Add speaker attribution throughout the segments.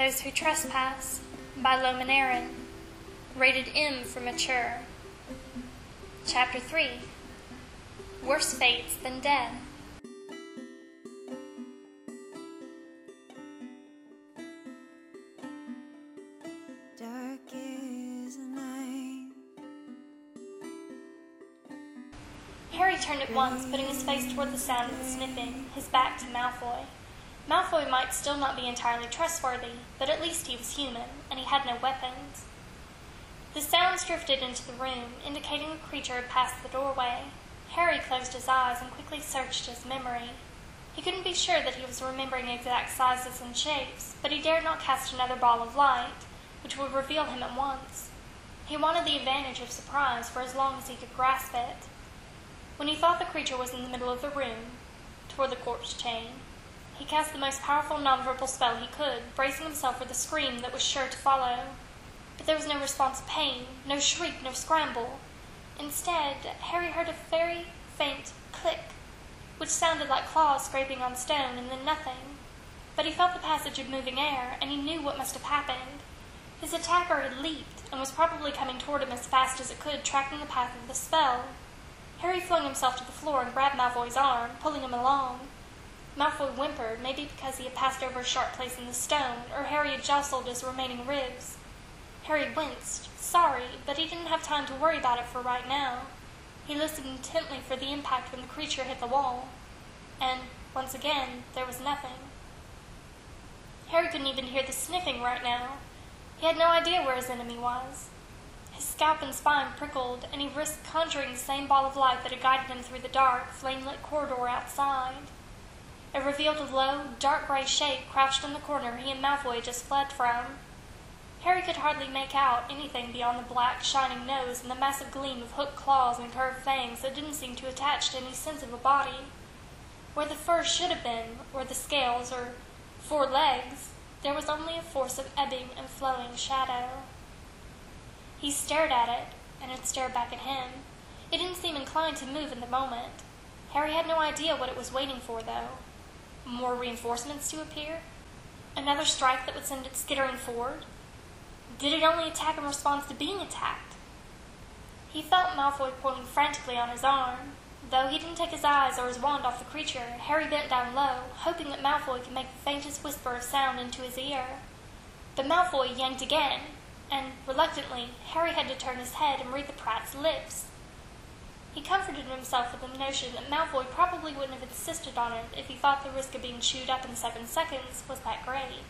Speaker 1: Those Who Trespass by Loman Aaron. Rated M for mature. Chapter 3. Worse Fates Than Death.
Speaker 2: Dark is the night.
Speaker 1: Harry turned at once, putting his face toward the sound of the sniffing, his back to Malfoy. Malfoy might still not be entirely trustworthy, but at least he was human, and he had no weapons. The sounds drifted into the room, indicating a creature had passed the doorway. Harry closed his eyes and quickly searched his memory. He couldn't be sure that he was remembering exact sizes and shapes, but he dared not cast another ball of light, which would reveal him at once. He wanted the advantage of surprise for as long as he could grasp it. When he thought the creature was in the middle of the room, toward the corpse chain, he cast the most powerful nonverbal spell he could, bracing himself for the scream that was sure to follow. But there was no response of pain, no shriek, no scramble. Instead, Harry heard a very faint click, which sounded like claws scraping on stone, and then nothing. But he felt the passage of moving air, and he knew what must have happened. His attacker had leaped, and was probably coming toward him as fast as it could, tracking the path of the spell. Harry flung himself to the floor and grabbed Malfoy's arm, pulling him along. Malfoy whimpered, maybe because he had passed over a sharp place in the stone, or Harry had jostled his remaining ribs. Harry winced, sorry, but he didn't have time to worry about it for right now. He listened intently for the impact when the creature hit the wall. And, once again, there was nothing. Harry couldn't even hear the sniffing right now. He had no idea where his enemy was. His scalp and spine prickled, and he risked conjuring the same ball of light that had guided him through the dark, flame-lit corridor outside. It revealed a low, dark gray shape crouched in the corner he and Malfoy had just fled from. Harry could hardly make out anything beyond the black, shining nose and the massive gleam of hooked claws and curved fangs that didn't seem to attach to any sense of a body. Where the fur should have been, or the scales, or 4 legs, there was only a force of ebbing and flowing shadow. He stared at it, and it stared back at him. It didn't seem inclined to move in the moment. Harry had no idea what it was waiting for, though. More reinforcements to appear? Another strike that would send it skittering forward? Did it only attack in response to being attacked? He felt Malfoy pulling frantically on his arm. Though he didn't take his eyes or his wand off the creature, Harry bent down low, hoping that Malfoy could make the faintest whisper of sound into his ear. But Malfoy yanked again, and, reluctantly, Harry had to turn his head and read the prat's lips. He comforted himself with the notion that Malfoy probably wouldn't have insisted on it if he thought the risk of being chewed up in 7 seconds was that great.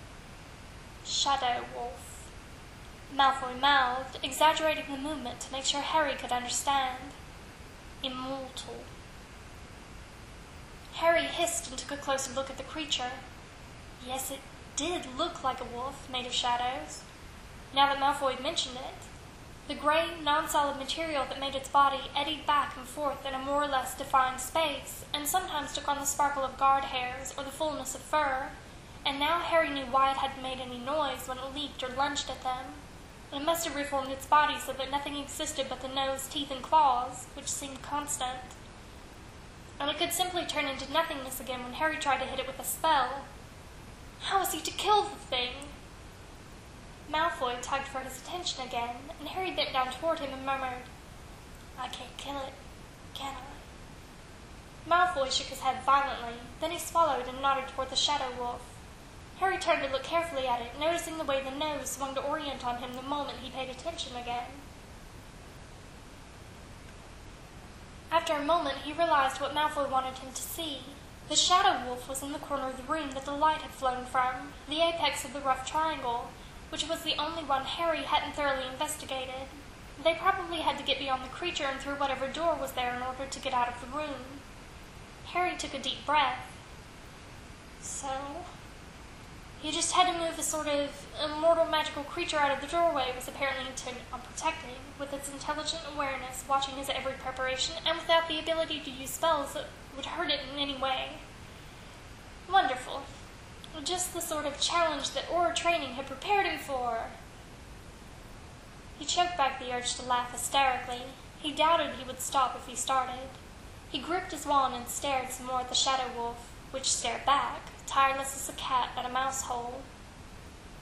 Speaker 1: Shadow Wolf, Malfoy mouthed, exaggerating the movement to make sure Harry could understand. Immortal. Harry hissed and took a closer look at the creature. Yes, it did look like a wolf made of shadows, now that Malfoy had mentioned it. The gray, non-solid material that made its body eddied back and forth in a more or less defined space, and sometimes took on the sparkle of guard hairs or the fullness of fur, and now Harry knew why it hadn't made any noise when it leaped or lunged at them. It must have reformed its body so that nothing existed but the nose, teeth, and claws, which seemed constant. And it could simply turn into nothingness again when Harry tried to hit it with a spell. How was he to kill the thing? Malfoy tugged for his attention again, and Harry bent down toward him and murmured, I can't kill it, can I? Malfoy shook his head violently, then he swallowed and nodded toward the Shadow Wolf. Harry turned to look carefully at it, noticing the way the nose swung to orient on him the moment he paid attention again. After a moment, he realized what Malfoy wanted him to see. The Shadow Wolf was in the corner of the room that the light had flown from, the apex of the rough triangle, which was the only one Harry hadn't thoroughly investigated. They probably had to get beyond the creature and through whatever door was there in order to get out of the room. Harry took a deep breath. So, he just had to move a sort of immortal magical creature out of the doorway it was apparently intent on protecting, with its intelligent awareness watching his every preparation, and without the ability to use spells that would hurt it in any way. Wonderful. Just the sort of challenge that Auror training had prepared him for. He choked back the urge to laugh hysterically. He doubted he would stop if he started. He gripped his wand and stared some more at the Shadow Wolf, which stared back, tireless as a cat at a mouse hole.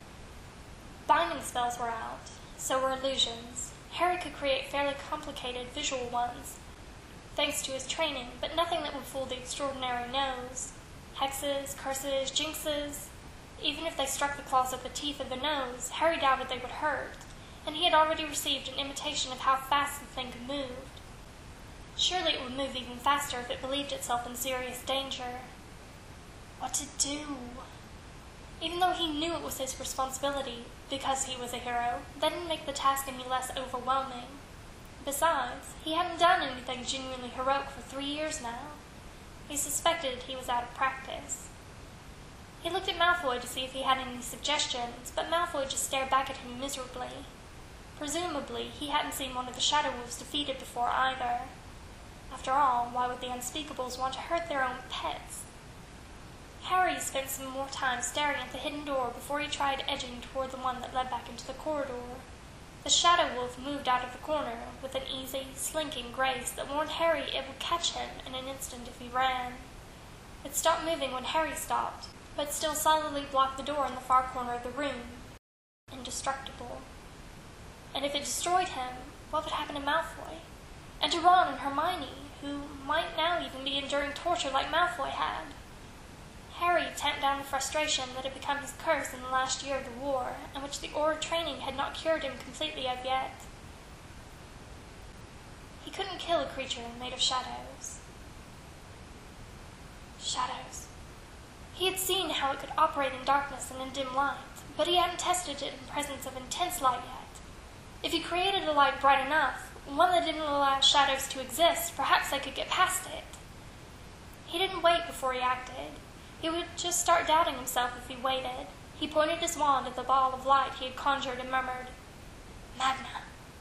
Speaker 1: spells were out. So were illusions. Harry could create fairly complicated visual ones, thanks to his training, but nothing that would fool the extraordinary nose. Hexes, curses, jinxes. Even if they struck the claws at the teeth of the nose, Harry doubted they would hurt, and he had already received an imitation of how fast the thing could move. Surely it would move even faster if it believed itself in serious danger. What to do? Even though he knew it was his responsibility, because he was a hero, that didn't make the task any less overwhelming. Besides, he hadn't done anything genuinely heroic for 3 years now. He suspected he was out of practice. He looked at Malfoy to see if he had any suggestions, but Malfoy just stared back at him miserably. Presumably, he hadn't seen one of the Shadow Wolves defeated before either. After all, why would the Unspeakables want to hurt their own pets? Harry spent some more time staring at the hidden door before he tried edging toward the one that led back into the corridor. The Shadow Wolf moved out of the corner with an easy, slinking grace that warned Harry it would catch him in an instant if he ran. It stopped moving when Harry stopped, but still solidly blocked the door in the far corner of the room. Indestructible. And if it destroyed him, what would happen to Malfoy? And to Ron and Hermione, who might now even be enduring torture like Malfoy had? Harry tamped down the frustration that had become his curse in the last year of the war, and which the Auror training had not cured him completely as yet. He couldn't kill a creature made of shadows. Shadows. He had seen how it could operate in darkness and in dim light, but he hadn't tested it in presence of intense light yet. If he created a light bright enough, one that didn't allow shadows to exist, perhaps they could get past it. He didn't wait before he acted. He would just start doubting himself if he waited. He pointed his wand at the ball of light he had conjured and murmured, "Magna."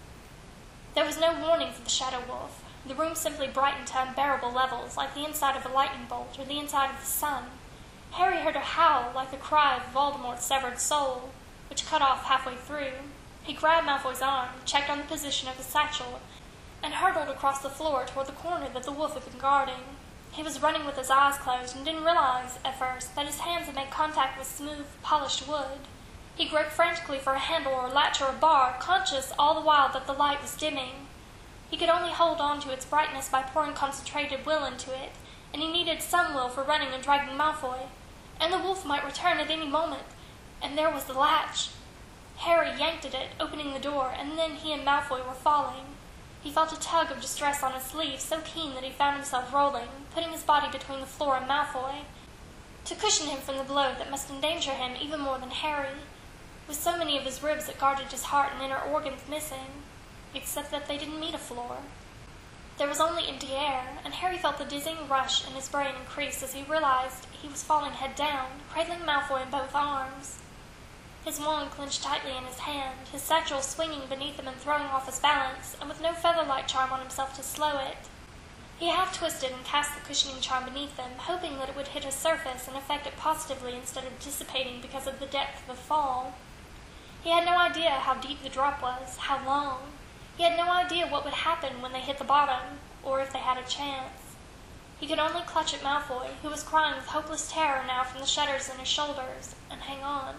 Speaker 1: There was no warning for the Shadow Wolf. The room simply brightened to unbearable levels, like the inside of a lightning bolt or the inside of the sun. Harry heard a howl like the cry of Voldemort's severed soul, which cut off halfway through. He grabbed Malfoy's arm, checked on the position of his satchel, and hurtled across the floor toward the corner that the wolf had been guarding. He was running with his eyes closed and didn't realize, at first, that his hands had made contact with smooth, polished wood. He groped frantically for a handle or a latch or a bar, conscious all the while that the light was dimming. He could only hold on to its brightness by pouring concentrated will into it, and he needed some will for running and dragging Malfoy. And the wolf might return at any moment, and there was the latch. Harry yanked at it, opening the door, and then he and Malfoy were falling. He felt a tug of distress on his sleeve, so keen that he found himself rolling, putting his body between the floor and Malfoy, to cushion him from the blow that must endanger him even more than Harry, with so many of his ribs that guarded his heart and inner organs missing, except that they didn't meet a floor. There was only empty air, and Harry felt the dizzying rush in his brain increase as he realized he was falling head down, cradling Malfoy in both arms. His wand clenched tightly in his hand, his satchel swinging beneath him and throwing off his balance, and with no featherlight charm on himself to slow it. He half-twisted and cast the cushioning charm beneath him, hoping that it would hit a surface and affect it positively instead of dissipating because of the depth of the fall. He had no idea how deep the drop was, how long. He had no idea what would happen when they hit the bottom, or if they had a chance. He could only clutch at Malfoy, who was crying with hopeless terror now from the shudders in his shoulders, and hang on.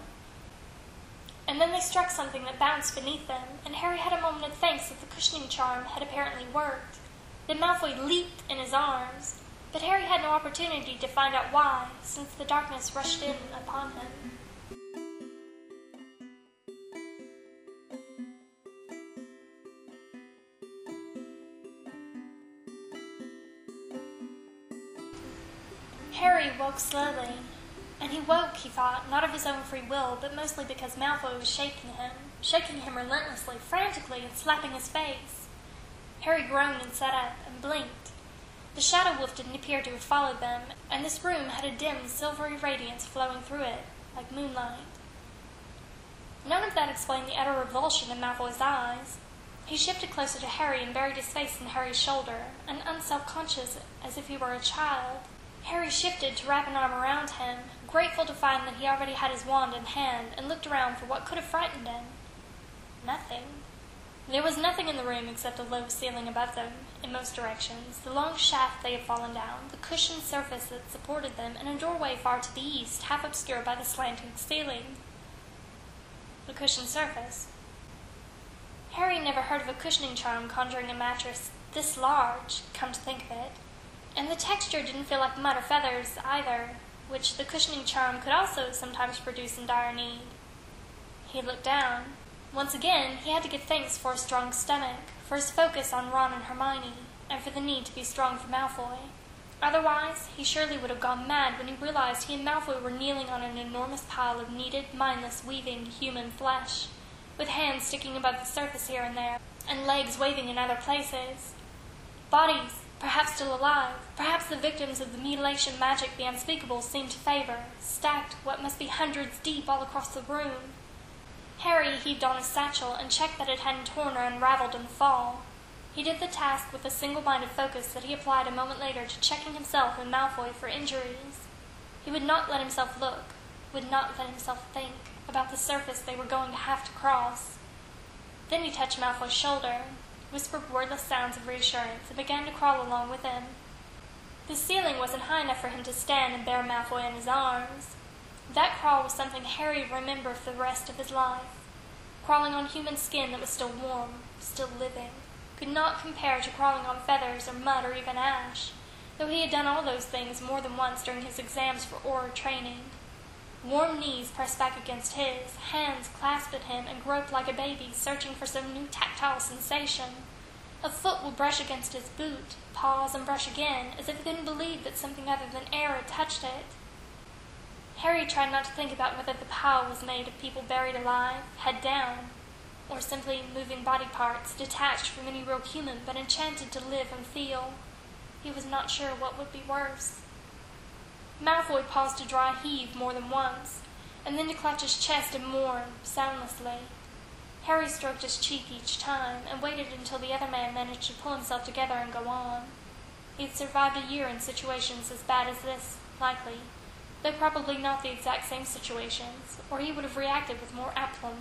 Speaker 1: And then they struck something that bounced beneath them, and Harry had a moment of thanks that the cushioning charm had apparently worked. Then Malfoy leaped in his arms, but Harry had no opportunity to find out why, since the darkness rushed in upon him. Harry woke slowly. And he woke, he thought, not of his own free will, but mostly because Malfoy was shaking him relentlessly, frantically, and slapping his face. Harry groaned and sat up, and blinked. The Shadow Wolf didn't appear to have followed them, and this room had a dim, silvery radiance flowing through it, like moonlight. None of that explained the utter revulsion in Malfoy's eyes. He shifted closer to Harry and buried his face in Harry's shoulder, and unself-conscious as if he were a child. Harry shifted to wrap an arm around him, grateful to find that he already had his wand in hand, and looked around for what could have frightened him. Nothing. There was nothing in the room except a low ceiling above them, in most directions, the long shaft they had fallen down, the cushioned surface that supported them, and a doorway far to the east, half obscured by the slanting ceiling. The cushioned surface. Harry never heard of a cushioning charm conjuring a mattress this large, come to think of it, and the texture didn't feel like mud or feathers either, which the cushioning charm could also sometimes produce in dire need. He looked down. Once again, he had to give thanks for a strong stomach, for his focus on Ron and Hermione, and for the need to be strong for Malfoy. Otherwise, he surely would have gone mad when he realized he and Malfoy were kneeling on an enormous pile of kneaded, mindless, weaving human flesh, with hands sticking above the surface here and there, and legs waving in other places. Bodies, perhaps still alive, perhaps the victims of the mutilation magic the unspeakable seemed to favor, stacked what must be hundreds deep all across the room. Harry heaved on his satchel and checked that it hadn't torn or unraveled in the fall. He did the task with a single-minded focus that he applied a moment later to checking himself and Malfoy for injuries. He would not let himself look, would not let himself think about the surface they were going to have to cross. Then he touched Malfoy's shoulder, whispered wordless sounds of reassurance, and began to crawl along with him. The ceiling wasn't high enough for him to stand and bear Malfoy in his arms. That crawl was something Harry would remember for the rest of his life. Crawling on human skin that was still warm, still living, could not compare to crawling on feathers or mud or even ash, though he had done all those things more than once during his exams for Auror training. Warm knees pressed back against his, hands clasped at him and groped like a baby, searching for some new tactile sensation. A foot would brush against his boot, pause and brush again, as if he couldn't believe that something other than air had touched it. Harry tried not to think about whether the pile was made of people buried alive, head down, or simply moving body parts, detached from any real human, but enchanted to live and feel. He was not sure what would be worse. Malfoy paused to draw a heave more than once, and then to clutch his chest and mourn, soundlessly. Harry stroked his cheek each time, and waited until the other man managed to pull himself together and go on. He had survived a year in situations as bad as this, likely, though probably not the exact same situations, or he would have reacted with more aplomb.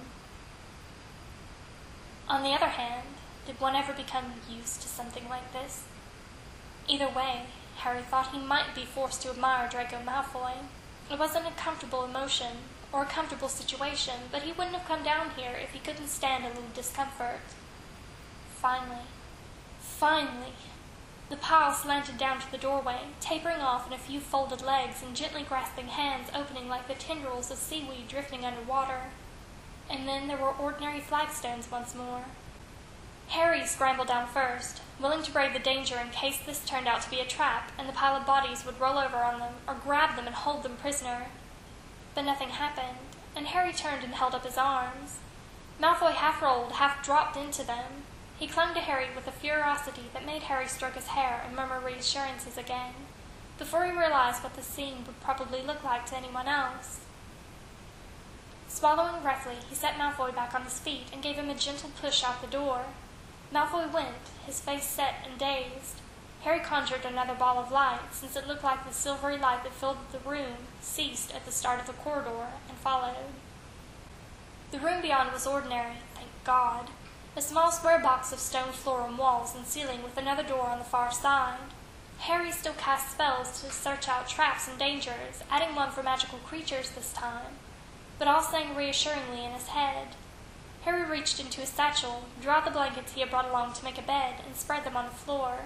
Speaker 1: On the other hand, did one ever become used to something like this? Either way, Harry thought he might be forced to admire Draco Malfoy. It wasn't a comfortable emotion, or a comfortable situation, but he wouldn't have come down here if he couldn't stand a little discomfort. Finally, the pile slanted down to the doorway, tapering off in a few folded legs and gently grasping hands opening like the tendrils of seaweed drifting under water. And then there were ordinary flagstones once more. Harry scrambled down first, willing to brave the danger in case this turned out to be a trap and the pile of bodies would roll over on them or grab them and hold them prisoner. But nothing happened, and Harry turned and held up his arms. Malfoy half rolled, half dropped into them. He clung to Harry with a ferocity that made Harry stroke his hair and murmur reassurances again, before he realized what the scene would probably look like to anyone else. Swallowing roughly, he set Malfoy back on his feet and gave him a gentle push out the door. Malfoy went, his face set and dazed. Harry conjured another ball of light, since it looked like the silvery light that filled the room ceased at the start of the corridor and followed. The room beyond was ordinary, thank God. A small square box of stone floor and walls and ceiling with another door on the far side. Harry still cast spells to search out traps and dangers, adding one for magical creatures this time, but all sang reassuringly in his head. Harry reached into his satchel, drew out the blankets he had brought along to make a bed, and spread them on the floor.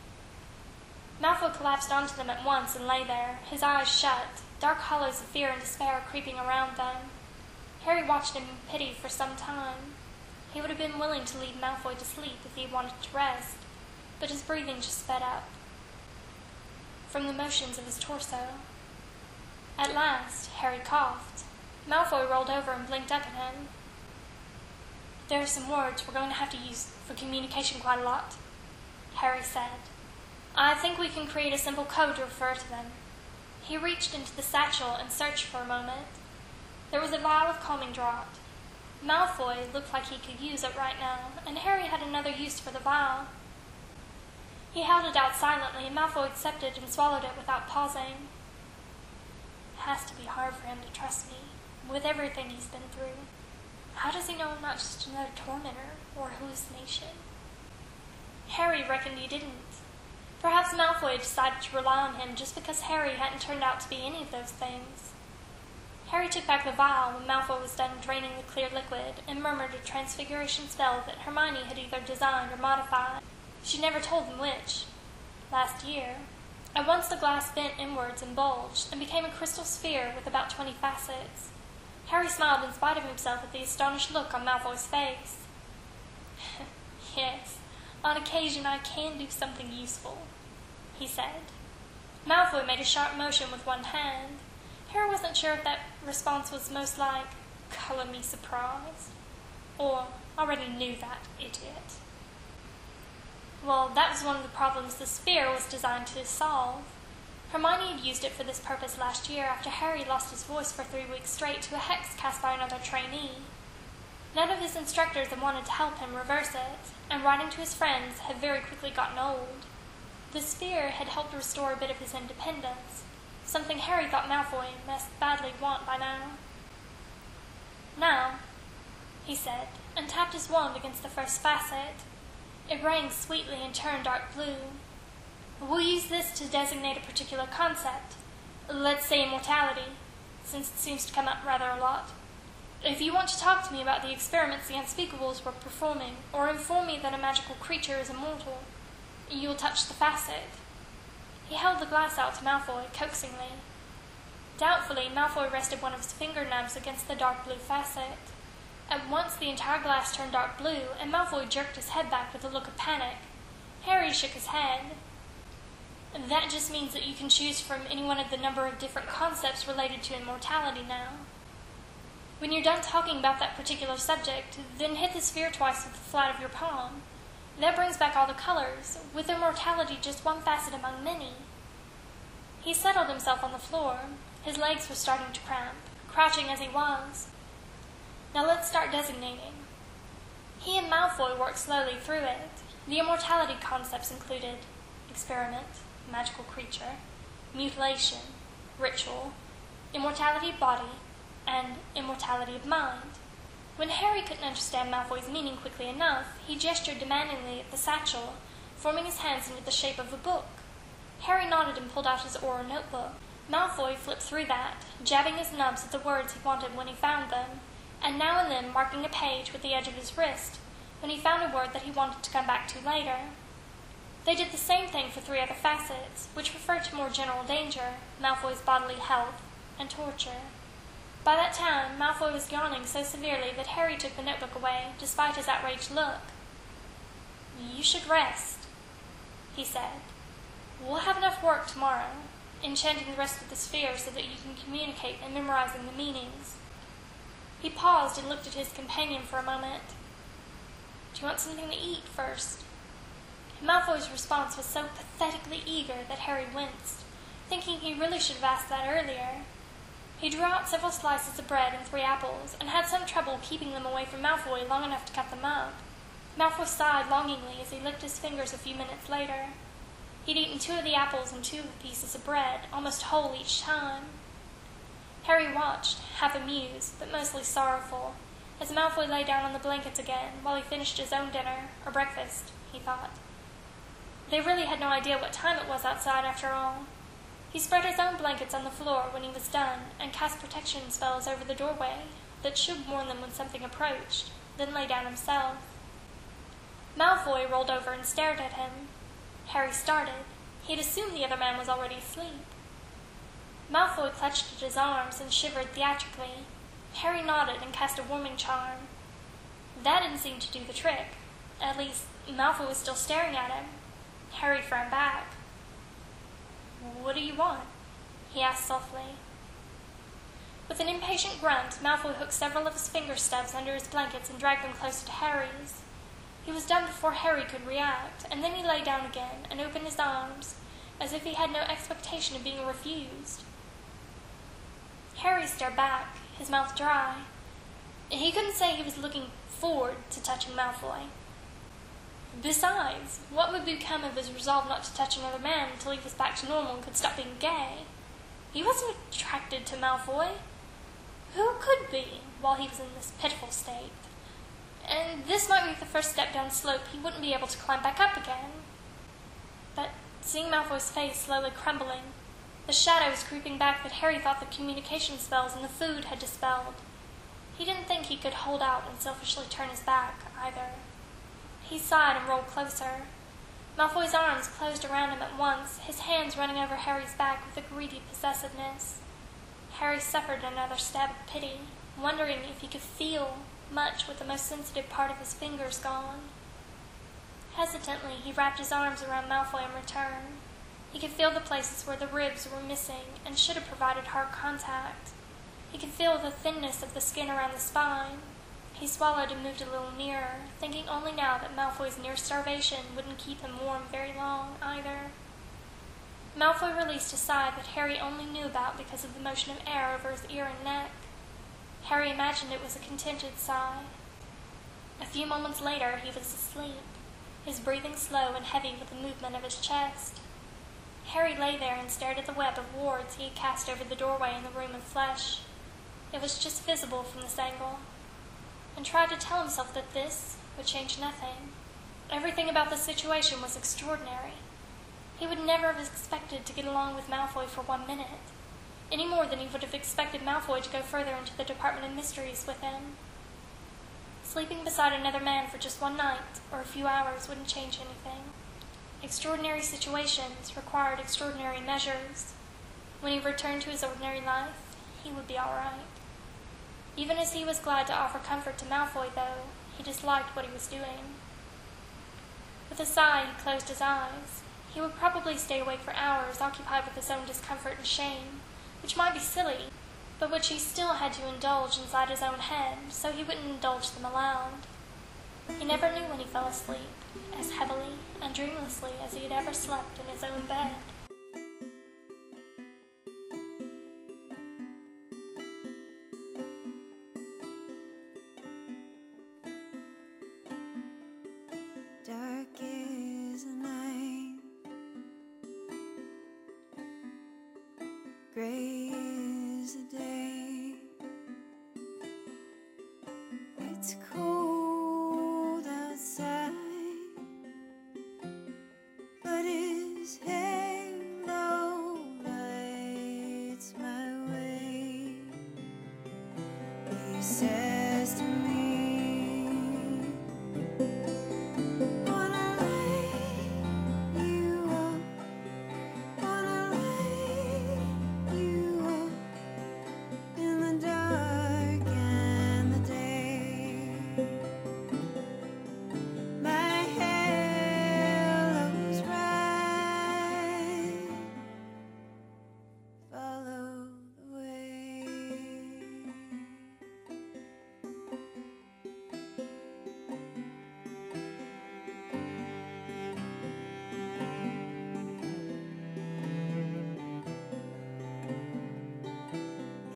Speaker 1: Malfoy collapsed onto them at once and lay there, his eyes shut, dark hollows of fear and despair creeping around them. Harry watched him in pity for some time. He would have been willing to leave Malfoy to sleep if he wanted to rest, but his breathing just sped up from the motions of his torso. At last, Harry coughed. Malfoy rolled over and blinked up at him. "There are some words we're going to have to use for communication quite a lot," Harry said. "I think we can create a simple code to refer to them." He reached into the satchel and searched for a moment. There was a vial of calming draught. Malfoy looked like he could use it right now, and Harry had another use for the vial. He held it out silently, and Malfoy accepted and swallowed it without pausing. It has to be hard for him to trust me, with everything he's been through. How does he know I'm not just another tormentor or hallucination? Harry reckoned he didn't. Perhaps Malfoy decided to rely on him just because Harry hadn't turned out to be any of those things. Harry took back the vial when Malfoy was done draining the clear liquid and murmured a transfiguration spell that Hermione had either designed or modified. She never told him which. Last year. At once the glass bent inwards and bulged and became a crystal sphere with about 20 facets. Harry smiled in spite of himself at the astonished look on Malfoy's face. "Yes, on occasion I can do something useful," he said. Malfoy made a sharp motion with one hand. Harry wasn't sure if that response was most like, "Color me surprised," or "Already knew that, idiot." Well, that was one of the problems the sphere was designed to solve. Hermione had used it for this purpose last year after Harry lost his voice for 3 weeks straight to a hex cast by another trainee. None of his instructors had wanted to help him reverse it, and writing to his friends had very quickly gotten old. The sphere had helped restore a bit of his independence, something Harry thought Malfoy must badly want by now. "Now," he said, and tapped his wand against the first facet. It rang sweetly and turned dark blue. "We'll use this to designate a particular concept. Let's say immortality, since it seems to come up rather a lot. If you want to talk to me about the experiments the Unspeakables were performing, or inform me that a magical creature is immortal, you'll touch the facet." He held the glass out to Malfoy, coaxingly. Doubtfully, Malfoy rested one of his finger nubs against the dark blue facet. At once the entire glass turned dark blue, and Malfoy jerked his head back with a look of panic. Harry shook his head. "That just means that you can choose from any one of the number of different concepts related to immortality now. When you're done talking about that particular subject, then hit the sphere twice with the flat of your palm. That brings back all the colors, with immortality just one facet among many." He settled himself on the floor. His legs were starting to cramp, crouching as he was. "Now let's start designating." He and Malfoy worked slowly through it. The immortality concepts included experiment, magical creature, mutilation, ritual, immortality of body, and immortality of mind. When Harry couldn't understand Malfoy's meaning quickly enough, he gestured demandingly at the satchel, forming his hands into the shape of a book. Harry nodded and pulled out his Auror notebook. Malfoy flipped through that, jabbing his nubs at the words he wanted when he found them, and now and then marking a page with the edge of his wrist when he found a word that he wanted to come back to later. They did the same thing for 3 other facets, which referred to more general danger, Malfoy's bodily health, and torture. By that time, Malfoy was yawning so severely that Harry took the notebook away, despite his outraged look. "You should rest," he said. "We'll have enough work tomorrow, enchanting the rest of the sphere so that you can communicate and memorizing the meanings." He paused and looked at his companion for a moment. "Do you want something to eat first?" Malfoy's response was so pathetically eager that Harry winced, thinking he really should have asked that earlier. He drew out several slices of bread and 3 apples, and had some trouble keeping them away from Malfoy long enough to cut them up. Malfoy sighed longingly as he licked his fingers a few minutes later. He'd eaten 2 of the apples and 2 pieces of bread, almost whole each time. Harry watched, half amused, but mostly sorrowful, as Malfoy lay down on the blankets again while he finished his own dinner, or breakfast, he thought. They really had no idea what time it was outside after all. He spread his own blankets on the floor when he was done, and cast protection spells over the doorway that should warn them when something approached, then lay down himself. Malfoy rolled over and stared at him. Harry started. He had assumed the other man was already asleep. Malfoy clutched at his arms and shivered theatrically. Harry nodded and cast a warming charm. That didn't seem to do the trick. At least, Malfoy was still staring at him. Harry frowned back. "What do you want?" he asked softly. With an impatient grunt, Malfoy hooked several of his finger stubs under his blankets and dragged them closer to Harry's. He was done before Harry could react, and then he lay down again and opened his arms, as if he had no expectation of being refused. Harry stared back, his mouth dry. He couldn't say he was looking forward to touching Malfoy. Besides, what would become of his resolve not to touch another man until he was back to normal and could stop being gay? He wasn't attracted to Malfoy. Who could be, while he was in this pitiful state? And this might be the first step down the slope he wouldn't be able to climb back up again. But seeing Malfoy's face slowly crumbling, The shadow was creeping back that Harry thought the communication spells and the food had dispelled. He didn't think he could hold out and selfishly turn his back, either. He sighed and rolled closer. Malfoy's arms closed around him at once, his hands running over Harry's back with a greedy possessiveness. Harry suffered another stab of pity, wondering if he could feel much with the most sensitive part of his fingers gone. Hesitantly, he wrapped his arms around Malfoy in return. He could feel the places where the ribs were missing and should have provided hard contact. He could feel the thinness of the skin around the spine. He swallowed and moved a little nearer, thinking only now that Malfoy's near starvation wouldn't keep him warm very long, either. Malfoy released a sigh that Harry only knew about because of the motion of air over his ear and neck. Harry imagined it was a contented sigh. A few moments later, he was asleep, his breathing slow and heavy with the movement of his chest. Harry lay there and stared at the web of wards he had cast over the doorway in the room of flesh. It was just visible from this angle, and tried to tell himself that this would change nothing. Everything about the situation was extraordinary. He would never have expected to get along with Malfoy for 1 minute, any more than he would have expected Malfoy to go further into the Department of Mysteries with him. Sleeping beside another man for just one night or a few hours wouldn't change anything. Extraordinary situations required extraordinary measures. When he returned to his ordinary life, he would be all right. Even as he was glad to offer comfort to Malfoy, though, he disliked what he was doing. With a sigh, he closed his eyes. He would probably stay awake for hours, occupied with his own discomfort and shame, which might be silly, but which he still had to indulge inside his own head, so he wouldn't indulge them aloud. He never knew when he fell asleep, as heavily and dreamlessly as he had ever slept in his own bed.
Speaker 2: Dark is the night, gray